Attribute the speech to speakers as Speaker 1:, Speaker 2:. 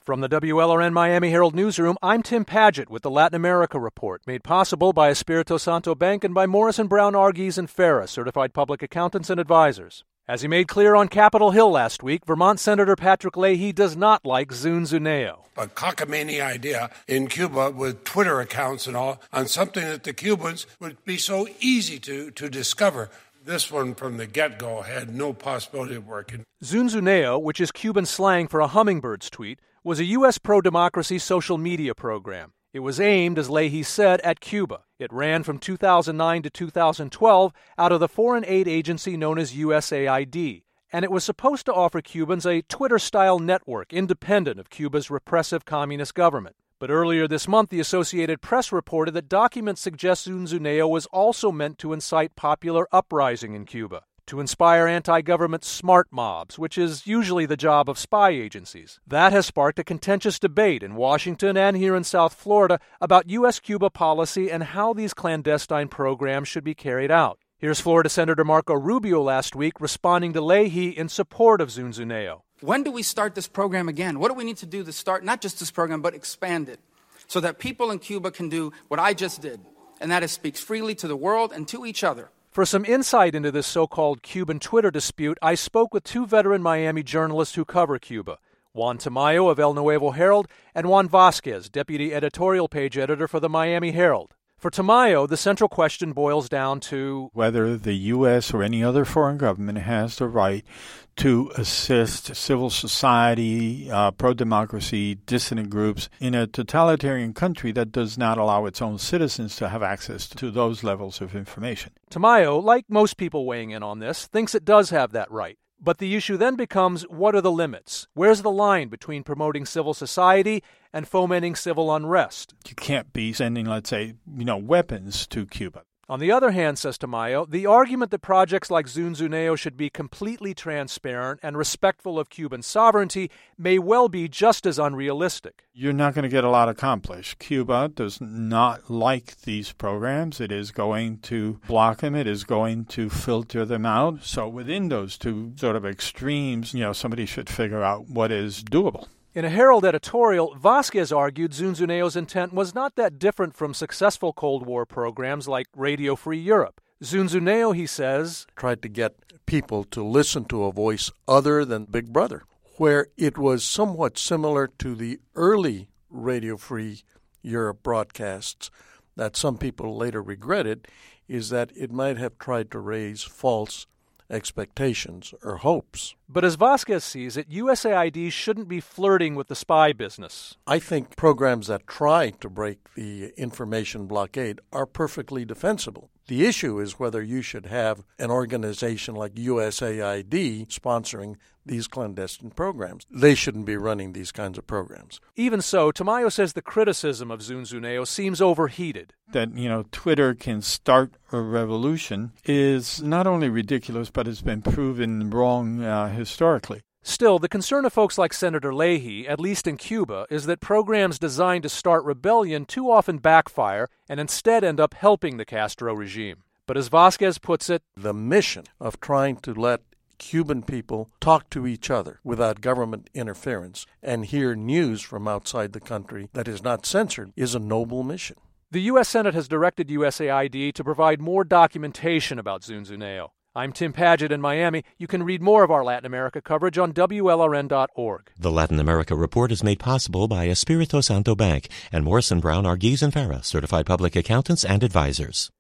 Speaker 1: From the WLRN Miami Herald Newsroom, I'm Tim Padgett with the Latin America Report, made possible by Espirito Santo Bank and by Morrison Brown Arguez and Farah, certified public accountants and advisors. As he made clear on Capitol Hill last week, Vermont Senator Patrick Leahy does not like Zunzuneo.
Speaker 2: A cockamamie idea in Cuba with Twitter accounts and all on something that the Cubans would be so easy to discover. This one from the get-go had no possibility of working.
Speaker 1: Zunzuneo, which is Cuban slang for a hummingbird's tweet, was a U.S. pro-democracy social media program. It was aimed, as Leahy said, at Cuba. It ran from 2009 to 2012 out of the foreign aid agency known as USAID, and it was supposed to offer Cubans a Twitter-style network independent of Cuba's repressive communist government. But earlier this month, the Associated Press reported that documents suggest Zunzuneo was also meant to incite popular uprising in Cuba, to inspire anti-government smart mobs, which is usually the job of spy agencies. That has sparked a contentious debate in Washington and here in South Florida about U.S.-Cuba policy and how these clandestine programs should be carried out. Here's Florida Senator Marco Rubio last week responding to Leahy in support of Zunzuneo.
Speaker 3: When do we start this program again? What do we need to do to start not just this program, but expand it so that people in Cuba can do what I just did, and that is speak freely to the world and to each other.
Speaker 1: For some insight into this so-called Cuban Twitter dispute, I spoke with two veteran Miami journalists who cover Cuba, Juan Tamayo of El Nuevo Herald and Juan Vasquez, deputy editorial page editor for the Miami Herald. For Tamayo, the central question boils down to
Speaker 4: whether the U.S. or any other foreign government has the right to assist civil society, pro-democracy, dissident groups in a totalitarian country that does not allow its own citizens to have access to those levels of information.
Speaker 1: Tamayo, like most people weighing in on this, thinks it does have that right. But the issue then becomes, what are the limits? Where's the line between promoting civil society and fomenting civil unrest?
Speaker 4: You can't be sending, let's say, weapons to Cuba.
Speaker 1: On the other hand, says Tamayo, the argument that projects like Zunzuneo should be completely transparent and respectful of Cuban sovereignty may well be just as unrealistic.
Speaker 4: You're not going to get a lot accomplished. Cuba does not like these programs. It is going to block them. It is going to filter them out. So within those two sort of extremes, somebody should figure out what is doable.
Speaker 1: In a Herald editorial, Vasquez argued Zunzuneo's intent was not that different from successful Cold War programs like Radio Free Europe. Zunzuneo, he says,
Speaker 5: tried to get people to listen to a voice other than Big Brother, where it was somewhat similar to the early Radio Free Europe broadcasts that some people later regretted, is that it might have tried to raise false expectations or hopes.
Speaker 1: But as Vasquez sees it, USAID shouldn't be flirting with the spy business.
Speaker 5: I think programs that try to break the information blockade are perfectly defensible. The issue is whether you should have an organization like USAID sponsoring these clandestine programs. They shouldn't be running these kinds of programs.
Speaker 1: Even so, Tamayo says the criticism of Zunzuneo seems overheated.
Speaker 4: That, Twitter can start a revolution is not only ridiculous, but it's been proven wrong historically.
Speaker 1: Still, the concern of folks like Senator Leahy, at least in Cuba, is that programs designed to start rebellion too often backfire and instead end up helping the Castro regime. But as Vasquez puts it,
Speaker 5: the mission of trying to let Cuban people talk to each other without government interference and hear news from outside the country that is not censored is a noble mission.
Speaker 1: The U.S. Senate has directed USAID to provide more documentation about Zunzuneo. I'm Tim Padgett in Miami. You can read more of our Latin America coverage on WLRN.org.
Speaker 6: The Latin America Report is made possible by Espirito Santo Bank and Morrison Brown Arguez and Farah, certified public accountants and advisors.